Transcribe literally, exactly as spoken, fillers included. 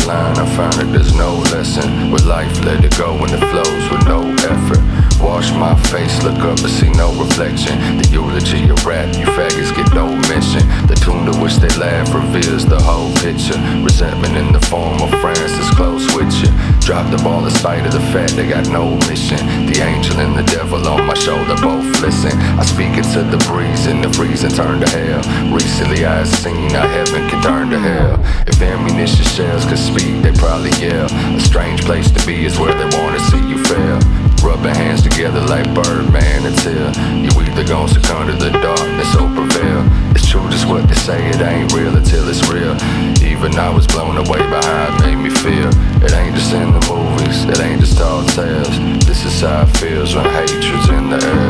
line, I found that there's no lesson. With life, let it go when it flows with no effort. Wash my face, look up and see no reflection. The eulogy of rap, you faggots get no mention. The tune to which they laugh reveals the whole picture. Resentment in the form of friends that's close with you. Drop the ball in spite of the fact they got no mission. The angel and the devil on my shoulder both listen. I speak into the breeze and the freezing turn to hell. Recently I have seen how heaven can turn to hell. If ammunition shells could speak, they probably yell. A strange place to be is where they wanna see you fail. Rubbing hands together like Birdman until you either gon' succumb to the darkness or prevail. It's true just what they say, it ain't real until it's real. Even I was blown away by how it made me feel. It ain't just in the movies, it ain't just tall tales. This is how it feels when hatred's in the air.